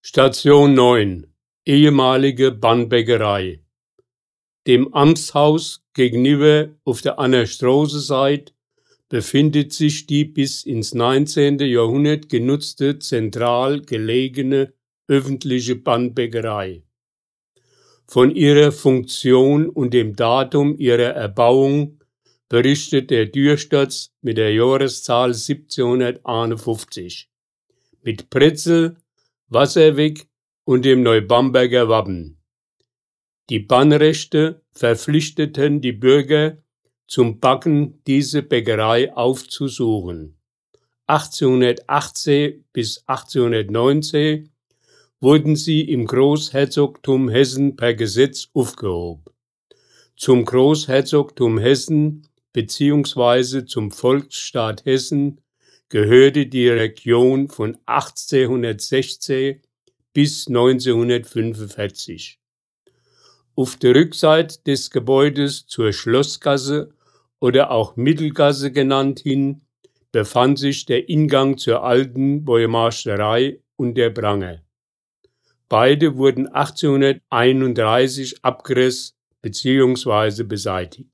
Station 9 ehemalige Bannbäckerei. Dem Amtshaus gegenüber auf der anderen Straßenseite befindet sich die bis ins 19. Jahrhundert genutzte zentral gelegene öffentliche Bannbäckerei. Von ihrer Funktion und dem Datum ihrer Erbauung berichtet der Durchsatz mit der Jahreszahl 1751 mit Brezel, Wasserweg und dem Neubamberger Wappen. Die Bannrechte verpflichteten die Bürger zum Backen diese Bäckerei aufzusuchen. 1818 bis 1819 wurden sie im Großherzogtum Hessen per Gesetz aufgehoben. Zum Großherzogtum Hessen bzw. zum Volksstaat Hessen gehörte die Region von 1816 bis 1945. Auf der Rückseite des Gebäudes zur Schlossgasse oder auch Mittelgasse genannt hin befand sich der Ingang zur alten Boymarsterei und der Pranger. Beide wurden 1831 abgerissen bzw. beseitigt.